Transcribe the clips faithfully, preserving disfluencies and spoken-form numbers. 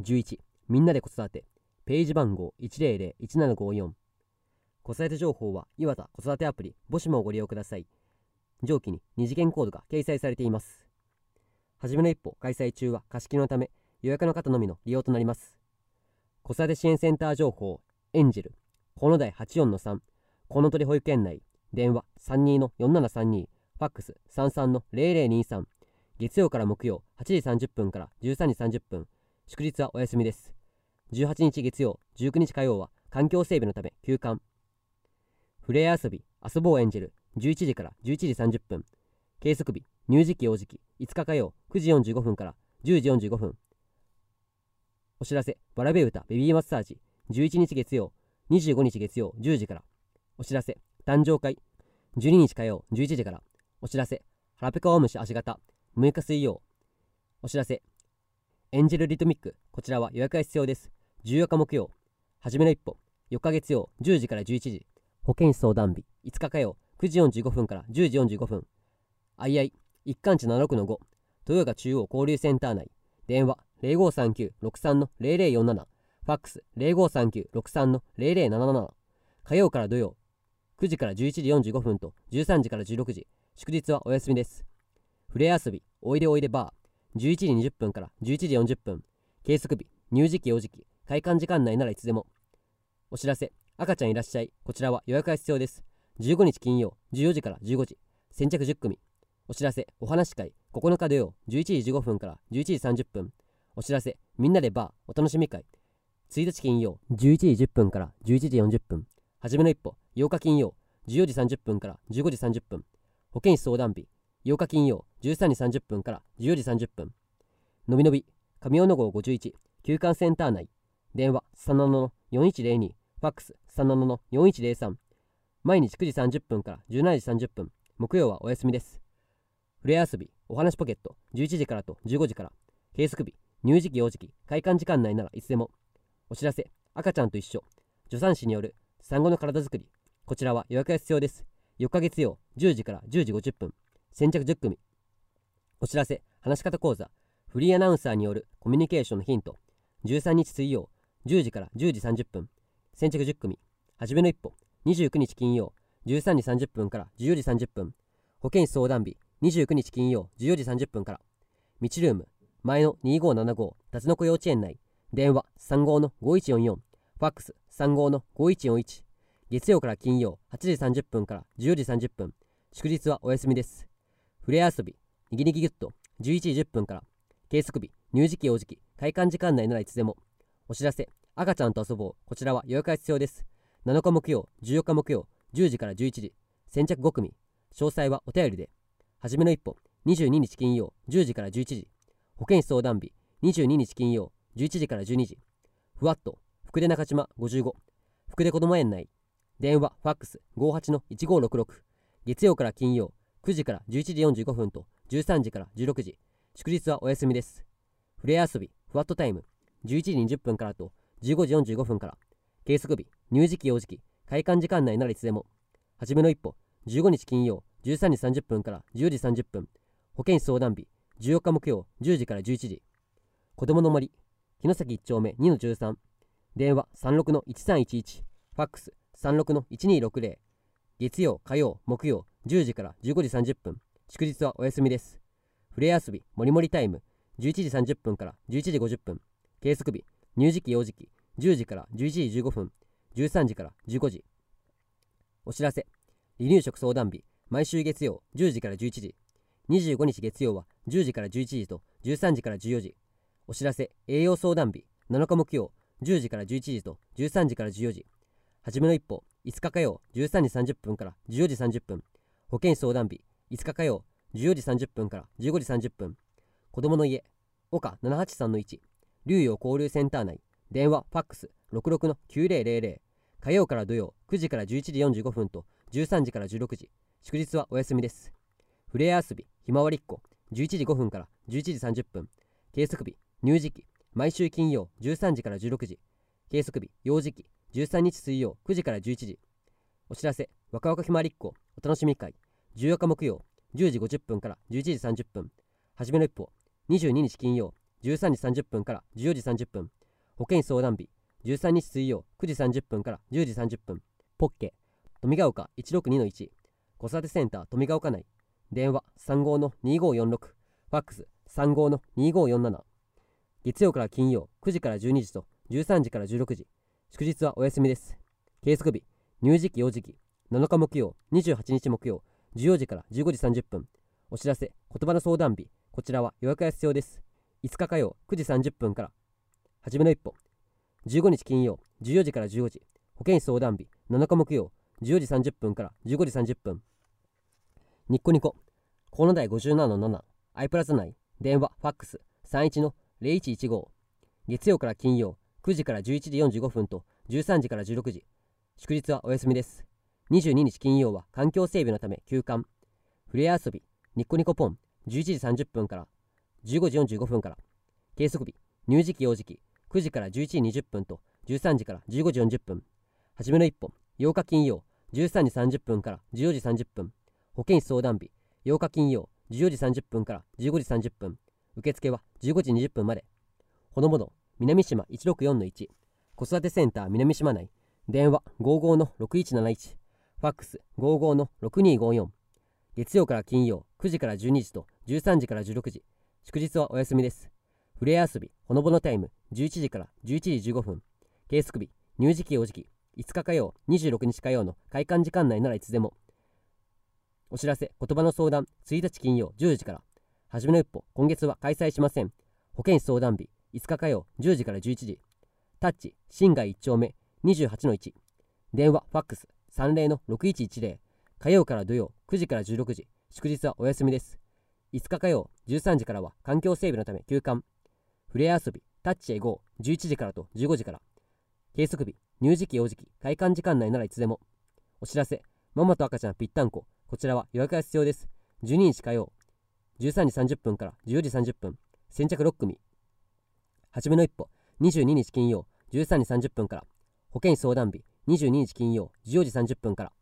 じゅういち、みんなで子育て。ページ番号いちゼロゼロいちななごよん。子育て情報は岩田子育てアプリ母子もをご利用ください。上記に二次元コードが掲載されています。はじめの一歩開催中は貸し切りのため予約の方のみの利用となります。子育て支援センター情報、エンジェル、この台はちよんのさん、この鳥保育園内、電話 さんにーのよんななさんに、ファックス さんさんのゼロゼロにさん、月曜から木曜はちじさんじゅっぷんからじゅうさんじさんじゅっぷん、祝日はお休みです。じゅうはちにち月曜、じゅうくにち火曜は環境整備のため休館。フレア遊び、遊ぼうエンジェル、じゅういちじからじゅういちじさんじゅっぷん、計測日、乳児期幼児期、いつか火曜くじよんじゅうごふんからじゅうじよんじゅうごふん。お知らせ、バラベ歌ベビーマッサージ、じゅういちにち月曜、にじゅうごにち月曜じゅうじから。お知らせ、誕生会、じゅうににち火曜じゅういちじから。お知らせ、腹ペコオムシ足型、むいか水曜。お知らせ、エンジェルリトミック、こちらは予約が必要です。じゅうよっか木曜、はじめの一歩、よっか月曜じゅうじからじゅういちじ。保健師相談日、いつか火曜くじよんじゅうごふんからじゅうじよんじゅうごふん。あいあい、一貫地ななろくのご、豊川中央交流センター内、電話 ゼロごさんきゅうろくさんのゼロゼロよんなな、ファックス ゼロごさんきゅうろくさんのゼロゼロなななな。火曜から土曜、くじからじゅういちじよんじゅうごふんとじゅうさんじからじゅうろくじ、祝日はお休みです。フレア遊び、おいでおいでバー、じゅういちじにじゅっぷんからじゅういちじよんじゅっぷん、計測日、乳児期幼児期、開館時間内ならいつでも。お知らせ、赤ちゃんいらっしゃい、こちらは予約が必要です。じゅうごにち金曜、じゅうよじからじゅうごじ、先着じゅっくみ。お知らせ、お話し会、ここのか土曜、じゅういちじじゅうごふんからじゅういちじさんじゅっぷん。お知らせ、みんなでバー、お楽しみ会、ついたち金曜、じゅういちじじゅっぷんからじゅういちじよんじゅっぷん。はじめの一歩、ようか金曜、じゅうよじさんじゅっぷんからじゅうごじさんじゅっぷん。保健師相談日、ようか金曜、じゅうさんじさんじゅっぷんからじゅうよじさんじゅっぷん。のびのび、上尾の号ごじゅういち、休館センター内、電話さんななのよんいちゼロに、ファックス さんななのよんいちゼロさん。毎日くじさんじゅっぷんからじゅうしちじさんじゅっぷん、木曜はお休みです。フレア遊び、お話ポケット、じゅういちじからとじゅうごじから。計測日、乳児期幼児期、開館時間内ならいつでも。お知らせ、赤ちゃんと一緒、助産師による産後の体づくり、こちらは予約が必要です。よっか月曜、じゅうじからじゅうじごじゅっぷん、先着じゅっくみ。お知らせ、話し方講座、フリーアナウンサーによるコミュニケーションのヒント、じゅうさんにち水曜、じゅうじからじゅうじさんじゅっぷん、先着じゅっくみ。はじめの一歩、にじゅうくにち金曜、じゅうさんじさんじゅっぷんからじゅうよじさんじゅっぷん。保健師相談日、にじゅうくにち金曜、じゅうよじさんじゅっぷんから。道ルーム、前のにごーななご、辰の子幼稚園内、電話さんごのごいちよんよん、ファックスさんごのごいちよんいち。月曜から金曜はちじさんじゅっぷんからじゅうよじさんじゅっぷん、祝日はお休みです。フレア遊び、にぎにぎギュッと、じゅういちじじゅっぷんから。計測日、乳児期幼児期、開館時間内ならいつでも。お知らせ、赤ちゃんと遊ぼう、こちらは予約が必要です。なのか木曜、じゅうよっか木曜、じゅうじからじゅういちじ、先着ごくみ。詳細はお便りで。はじめの一歩、にじゅうににち金曜、じゅうじからじゅういちじ。保健師相談日、にじゅうににち金曜、じゅういちじからじゅうにじ。ふわっと、福出中島ごじゅうご、福出こども園内、電話ファックスごはちのいちごろくろく。月曜から金曜、くじからじゅういちじよんじゅうごふんとじゅうさんじからじゅうろくじ、祝日はお休みです。フレア遊び、ふわっとタイム、じゅういちじにじゅっぷんからとじゅうごじよんじゅうごふんから。計測日、乳児期幼児期、開館時間内ならいつでも。はじめの一歩、じゅうごにち金曜、じゅうさんじさんじゅっぷんからじゅうよじさんじゅっぷん。保健師相談日、じゅうよっか木曜、じゅうじからじゅういちじ。子どもの森、城崎いち丁目にのじゅうさん、電話さんろくのいちさんいちいち、ファックスさんろくのいちにろくゼロ。月曜、火曜、木曜、じゅうじからじゅうごじさんじゅっぷん、祝日はお休みです。フレア遊び、もりもりタイム、じゅういちじさんじゅっぷんからじゅういちじごじゅっぷん。計測日、乳児期幼児期、じゅうじからじゅういちじじゅうごふん、じゅうさんじからじゅうごじ。お知らせ、離乳食相談日、毎週月曜じゅうじからじゅういちじ。にじゅうごにち月曜はじゅうじからじゅういちじとじゅうさんじからじゅうよじ。お知らせ、栄養相談日、なのか木曜じゅうじからじゅういちじとじゅうさんじからじゅうよじ。はじめの一歩、いつか火曜じゅうさんじさんじゅっぷんからじゅうよじさんじゅっぷん。保健師相談日、いつか火曜じゅうよじさんじゅっぷんからじゅうごじさんじゅっぷん。子供の家、岡ななはちさんのいち、竜陽交流センター内、電話ファックスろくろくのきゅうぜろぜろぜろ。火曜から土曜くじからじゅういちじよんじゅうごふんとじゅうさんじからじゅうろくじ、祝日はお休みです。フレア遊び、ひまわりっこ、じゅういちじごふんからじゅういちじさんじゅっぷん。計測日、乳児期、毎週金曜じゅうさんじからじゅうろくじ。計測日、幼児期、じゅうさんにち水曜くじからじゅういちじ。お知らせ、わかわかひまわりっこ、お楽しみ会、じゅうよっか木曜じゅうじごじゅっぷんからじゅういちじさんじゅっぷん。はじめの一歩、にじゅうににち金曜じゅうさんじさんじゅっぷんからじゅうよじさんじゅっぷん。保健師相談日じゅうさんにち水曜くじさんじゅっぷんからじゅうじさんじゅっぷん。ポッケ富ヶ丘 いちろくにのいち。子育てセンター富ヶ丘内。電話さんごのにごよんろく。ファックスさんごのにごよんなな。月曜から金曜くじからじゅうにじとじゅうさんじからじゅうろくじ。祝日はお休みです。計測日乳児期幼児期なのか木曜にじゅうはちにち木曜じゅうよじからじゅうごじさんじゅっぷん。お知らせ言葉の相談日こちらは予約が必要です。いつか火曜くじさんじゅっぷんからはじめの一歩。じゅうごにち金曜じゅうよじからじゅうごじ。保健師相談日なのか木曜じゅうよじさんじゅっぷんからじゅうごじさんじゅっぷん。ニッコニコ河野台 ごじゅうななのなな。アイプラス内。電話ファックスさんいちのゼロいちいちご。月曜から金曜くじからじゅういちじよんじゅうごふんとじゅうさんじからじゅうろくじ。祝日はお休みです。にじゅうににち金曜は環境整備のため休館。フレア遊びニッコニコポンじゅういちじさんじゅっぷんからじゅうごじよんじゅうごふんから。計測日乳児期幼児期くじからじゅういちじにじゅっぷんとじゅうさんじからじゅうごじよんじゅっぷん。はじめの一歩ようか金曜じゅうさんじさんじゅっぷんからじゅうよじさんじゅっぷん。保健師相談日ようか金曜じゅうよじさんじゅっぷんからじゅうごじさんじゅっぷん。受付はじゅうごじにじゅっぷんまで。ほのぼの南島 いちろくよんのいち。子育てセンター南島内。電話ごじゅうごのろくいちなないち。ファックスごじゅうごのろくにごよん。月曜から金曜くじからじゅうにじとじゅうさんじからじゅうろくじ。祝日はお休みです。フレア遊びほのぼのタイムじゅういちじからじゅういちじじゅうごふん。計測日乳児期幼児期いつか火曜にじゅうろくにち火曜の開館時間内ならいつでも。お知らせ言葉の相談ついたち金曜じゅうじから。はじめの一歩今月は開催しません。保健師相談日いつか火曜じゅうじからじゅういちじ。タッチ新街いっ丁目にじゅうはちのいち。電話ファックスさんぜろのろくいちいちぜろ。火曜から土曜くじからじゅうろくじ。祝日はお休みです。いつか火曜じゅうさんじからは環境整備のため休館。フレア遊びタッチへ ゴーじゅういちじからとじゅうごじから。計測日乳児期幼児期開館時間内ならいつでも。お知らせママと赤ちゃんぴったんここちらは予約が必要です。じゅうににち火曜じゅうさんじさんじゅっぷんからじゅうよじさんじゅっぷん。先着ろっくみ。はじめの一歩にじゅうににち金曜じゅうさんじさんじゅっぷんから。保健師相談日にじゅうににち金曜じゅうよじさんじゅっぷんから。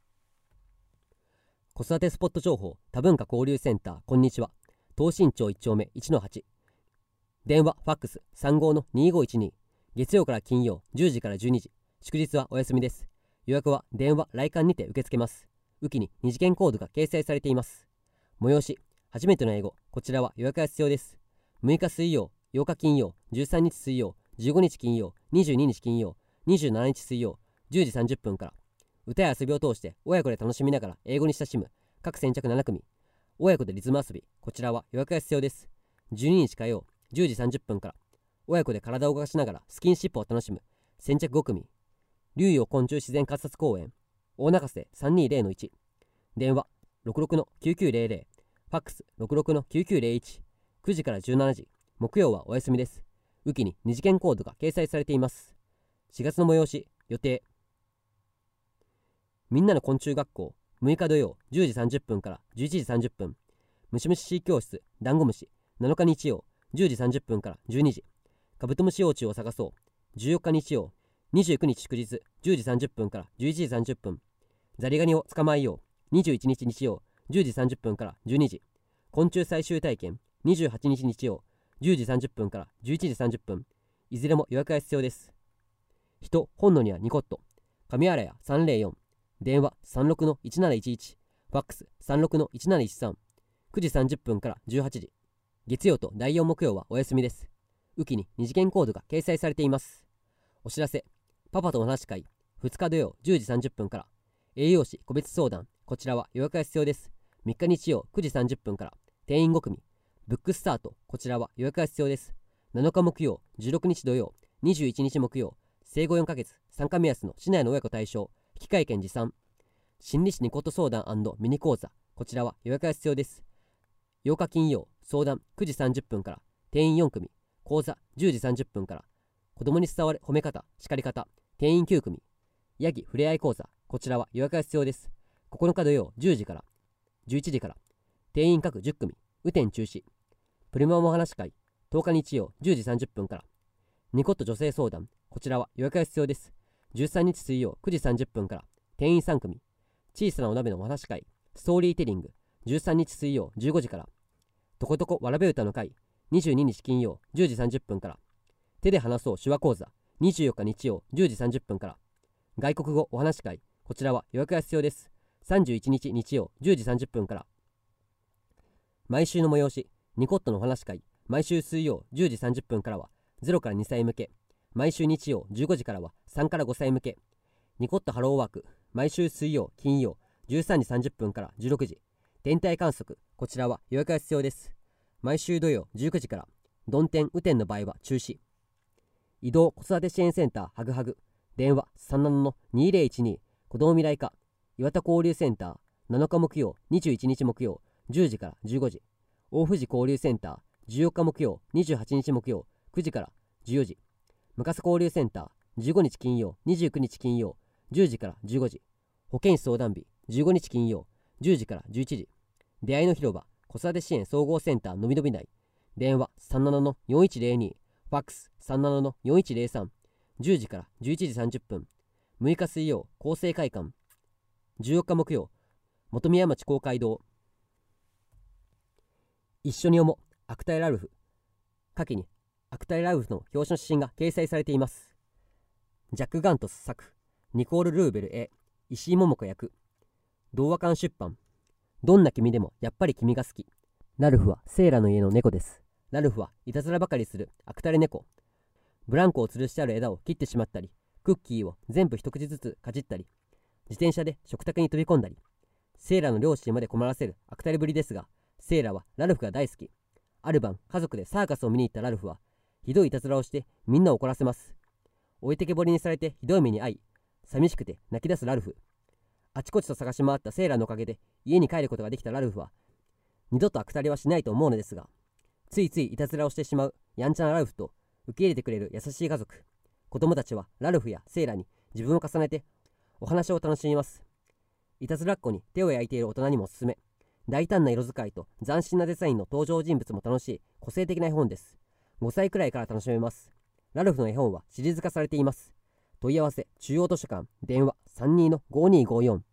子育てスポット情報多文化交流センターこんにちは。東新町いっ丁目 いちのはち。電話ファックスさんごのにごいちに。月曜から金曜じゅうじからじゅうにじ。祝日はお休みです。予約は電話来館にて受け付けます。ウキに二次元コードが掲載されています。催し初めての英語こちらは予約が必要です。むいか水曜ようか金曜じゅうさんにち水曜じゅうごにち金曜にじゅうににち金曜にじゅうしちにち水曜じゅうじさんじゅっぷんから。歌や遊びを通して親子で楽しみながら英語に親しむ各先着ななくみ。親子でリズム遊びこちらは予約が必要です。じゅうににち火曜じゅうじさんじゅっぷんから。親子で体を動かしながらスキンシップを楽しむ先着ごくみ。竜陽昆虫自然観察公園大中瀬さんにゼロのいち。電話ろくろくのきゅうきゅうゼロゼロ。ファックスろくろくのきゅうきゅうゼロいち。くじからじゅうしちじ。木曜はお休みです。ウキに二次元コードが掲載されています。しがつの催し予定。みんなの昆虫学校むいか土曜じゅうじさんじゅっぷんからじゅういちじさんじゅっぷん。ムシムシ飼育教室ダンゴムシなのか日曜じゅうじさんじゅっぷんからじゅうにじ。カブトムシ幼虫を探そうじゅうよっか日曜にじゅうくにち祝日じゅうじさんじゅっぷんからじゅういちじさんじゅっぷん。ザリガニを捕まえようにじゅういちにち日曜じゅうじさんじゅっぷんからじゅうにじ。昆虫採集体験にじゅうはちにち日曜じゅうじさんじゅっぷんからじゅういちじさんじゅっぷん。いずれも予約が必要です。人本能にはニコット神原屋さんぜろよん。電話さんろくのいちなないちいち。ファックスさんろくのいちなないちさん。くじさんじゅっぷんからじゅうはちじ。月曜とだいよん木曜はお休みです。ウキに二次元コードが掲載されています。お知らせパパとお話し会ふつか土曜じゅうじさんじゅっぷんから。栄養士個別相談こちらは予約が必要です。みっか日曜くじさんじゅっぷんから。定員ごくみ。ブックスタートこちらは予約が必要です。なのか木曜じゅうろくにち土曜にじゅういちにち木曜生後よんかげつ参加目安の市内の親子対象引換券持参。心理師ニコット相談&ミニ講座こちらは予約が必要です。ようか金曜相談くじさんじゅっぷんから。定員よんくみ。講座じゅうじさんじゅっぷんから。子供に伝わる褒め方叱り方定員きゅうくみ。ヤギふれあい講座こちらは予約が必要です。ここのか土曜じゅうじからじゅういちじから。定員各じゅっくみ。雨天中止。プリママお話会とおか日曜じゅうじさんじゅっぷんから。ニコット女性相談こちらは予約が必要です。じゅうさんにち水曜くじさんじゅっぷんから。定員さんくみ。小さなお鍋のお話会ストーリーテリングじゅうさんにち水曜じゅうごじから。とことこわらべ歌の会にじゅうににち金曜じゅうじさんじゅっぷんから。手で話そう手話講座にじゅうよっか日曜じゅうじさんじゅっぷんから。外国語お話し会、こちらは予約が必要です。さんじゅういちにち日曜じゅうじさんじゅっぷんから。毎週の催しニコットのお話し会、毎週水曜じゅうじさんじゅっぷんからはゼロからにさい向け、毎週日曜じゅうごじからはさんからごさい向け。ニコットハローワーク、毎週水曜金曜じゅうさんじさんじゅっぷんからじゅうろくじ。天体観測、こちらは予約が必要です。毎週土曜じゅうくじから。曇天雨天の場合は中止。移動子育て支援センターハグハグ、電話 さんじゅうななのにせんじゅうに 子ども未来課。岩田交流センターなのか木曜にじゅういちにち木曜じゅうじからじゅうごじ。大藤交流センターじゅうよっか木曜にじゅうはちにち木曜くじからじゅうよじ。向笠交流センターじゅうごにち金曜にじゅうくにち金曜じゅうじからじゅうごじ。保健師相談日じゅうごにち金曜じゅうじからじゅういちじ。出会いの広場子育て支援総合センターのびのび内、電話 さんじゅうななのよんいちぜろに、ファックス さんじゅうななのよんいちぜろさん、じゅうじからじゅういちじさんじゅっぷん。むいか水曜厚生会館、じゅうよっか木曜本宮町公会堂。一緒に読もうアクタイラルフ、下記にアクタイラルフの表紙の写真が掲載されています。ジャック・ガントス作、ニコール・ルーベル絵、石井桃子役。童話館出版。どんな君でもやっぱり君が好き。ラルフはセーラの家の猫です。ラルフはいたずらばかりするアクタレ猫。ブランコを吊るしてある枝を切ってしまったり、クッキーを全部一口ずつかじったり、自転車で食卓に飛び込んだり、セーラの両親まで困らせるアクタレぶりですが、セーラはラルフが大好き。ある晩家族でサーカスを見に行ったラルフはひどいいたずらをしてみんなを怒らせます。置いてけぼりにされてひどい目に遭い、寂しくて泣き出すラルフ。あちこちと探し回ったセーラのおかげで家に帰ることができたラルフは二度とアクタレはしないと思うのですが、ついついいたずらをしてしまうやんちゃなラルフと受け入れてくれる優しい家族、子供たちはラルフやセーラに自分を重ねてお話を楽しみます。いたずらっ子に手を焼いている大人にもおすすめ。大胆な色使いと斬新なデザインの登場人物も楽しい個性的な絵本です。ごさいくらいから楽しめます。ラルフの絵本はシリーズ化されています。問い合わせ中央図書館、電話 さんじゅうにのごにーごよん。